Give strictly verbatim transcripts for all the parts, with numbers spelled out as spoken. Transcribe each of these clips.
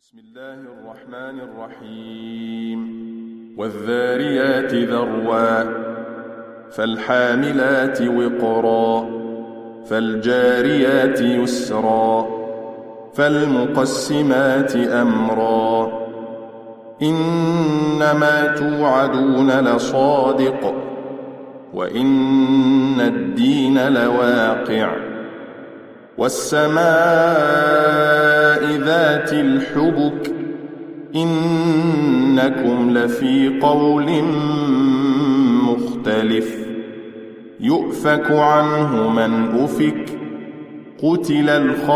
بسم الله الرحمن الرحيم والذاريات ذروا فالحاملات وقرا فالجاريات يسرا فالمقسمات أمرا إنما توعدون لصادق وإن الدين لواقع والسماء ذات الحبك إنكم لفي قول مختلف يؤفك عنه من أفك قتل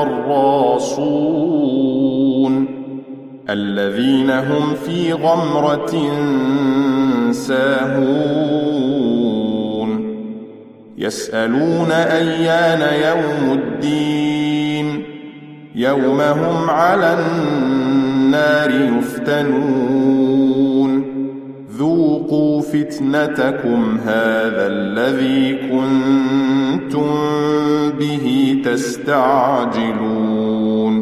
الخراصون الذين هم في غمرة ساهون يسألون أيان يوم الدين يوم هم على النار يفتنون ذوقوا فتنتكم هذا الذي كنتم به تستعجلون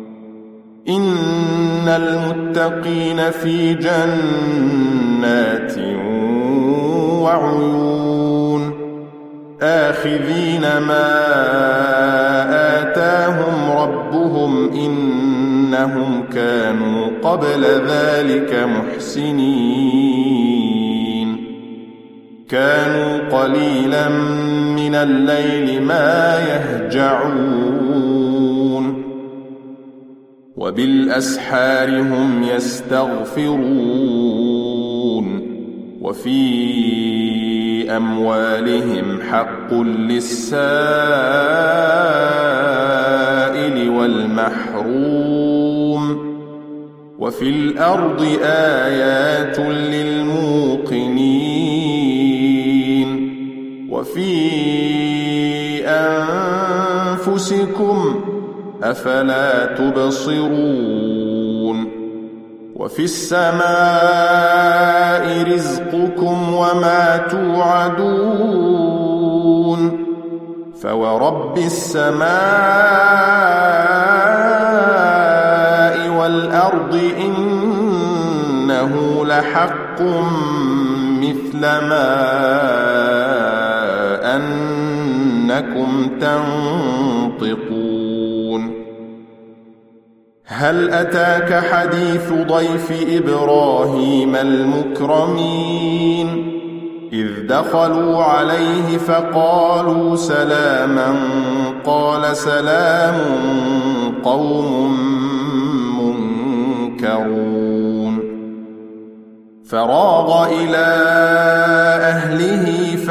إن المتقين في جنات وعيون آخذين ما آتاهم ربهم إنهم كانوا قبل ذلك محسنين كانوا قليلا من الليل ما يهجعون وبالأسحار هم يستغفرون وفي أموالهم حق للسائل والمحروم وفي الأرض آيات للموقنين وفي أنفسكم أفلا تبصرون وفي السماء رزقكم وما توعدون فورب السماء والأرض إنه لحق مثل ما أنكم تنطقون هل أتاك حديث ضيف إبراهيم المكرمين إذ دخلوا عليه فقالوا سلاما قال سلام قوم منكرون فراغ إلى أهله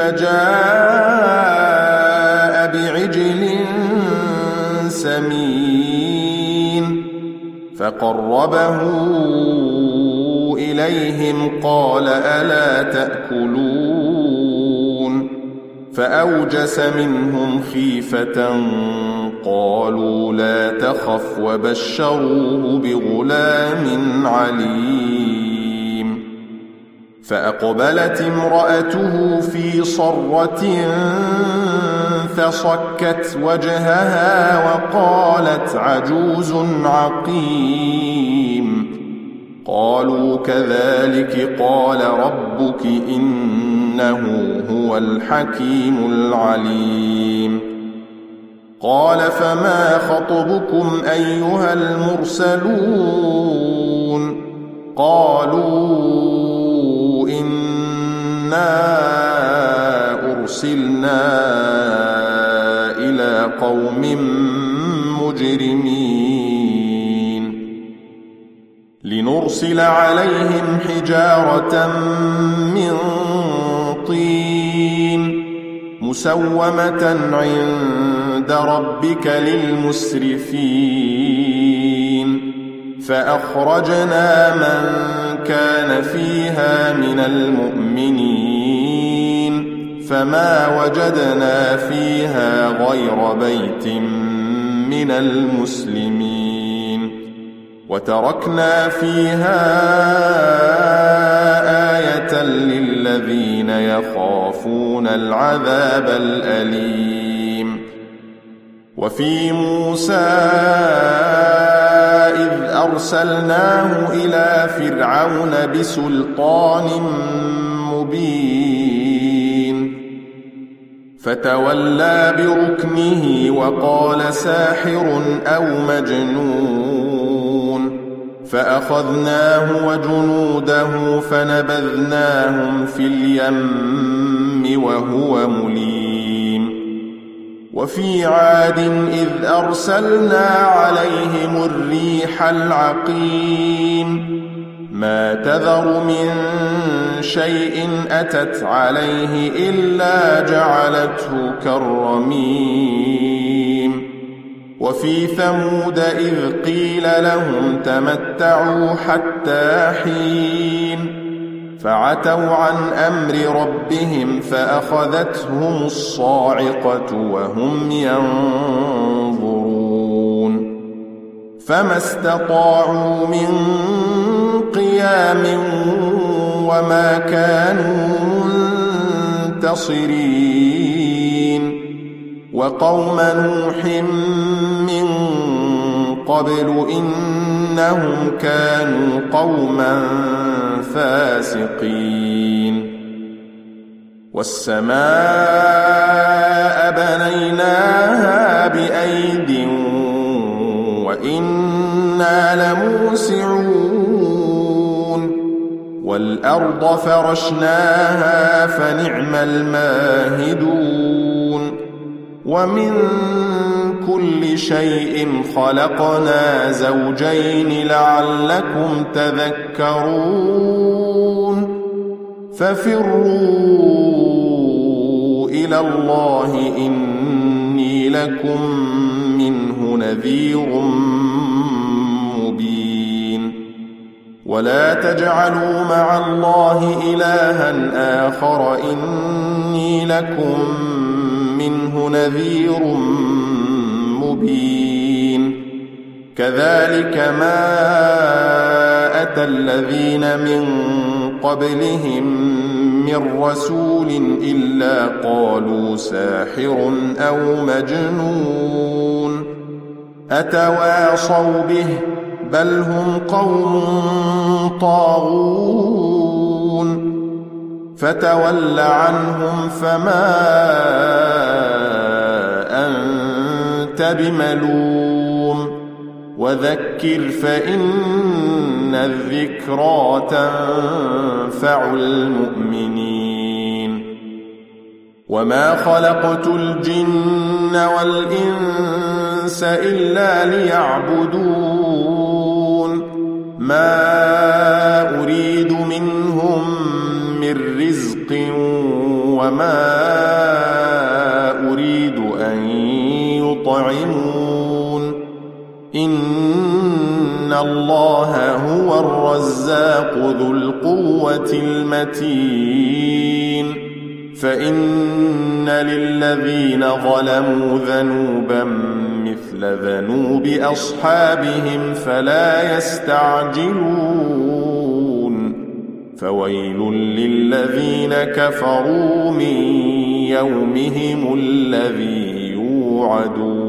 فجاء بعجل سمين فقربه إليهم قال ألا تأكلون فأوجس منهم خيفة قالوا لا تخف وبشروه بغلام عليم فأقبلت امرأته في صرة فصكت وجهها وقالت عجوز عقيم قالوا كذلك قال ربك إنه هو الحكيم العليم قال فما خطبكم أيها المرسلون قالوا إنا أرسلنا إلى قوم مجرمين لنرسل عليهم حجارة من طين مسومة عند ربك للمسرفين فأخرجنا من كان فيها من المؤمنين فما وجدنا فيها غير بيت من المسلمين وتركنا فيها آية للذين يخافون العذاب الأليم وفي موسى إذ أرسلناه إلى فرعون بسلطان مبين فتولى بركنه وقال ساحر أو مجنون فأخذناه وجنوده فنبذناهم في اليم وهو مليم وفي عاد إذ أرسلنا عليهم الريح العقيم ما تذر من شيء أتت عليه إلا جعلته كالرميم وفي ثمود إذ قيل لهم تمتعوا حتى حين فعتوا عن أمر ربهم فأخذتهم الصاعقة وهم ينظرون فما استطاعوا من قيام وما كانوا منتصرين وقوم نوح من قبل إنهم كانوا قوما فاسقين والسماء بنيناها بأيد وإنا لموسعون والأرض فرشناها فنعم الماهدون ومن كل شيء خلقنا زوجين لعلكم تذكرون ففروا إلى الله إني لكم منه نذير مبين ولا تجعلوا مع الله إلها آخر إني لكم منه نذير مبين كذلك ما أتى الذين من قبلهم من رسول إلا قالوا ساحر أو مجنون أتواصوا به بل هم قوم طاغون فتول عنهم فما أنت بملوم وذكر فإن الذكرى تنفع المؤمنين وما خلقت الجن والإنس إلا ليعبدون ما أريد منهم من رزق وما أريد أن يطعمون إن الله هو الرزاق ذو القوة المتين فإن للذين ظلموا ذنوبا مثل ذنوب أصحابهم فلا يستعجلون فويل للذين كفروا من يومهم الذي يوعدون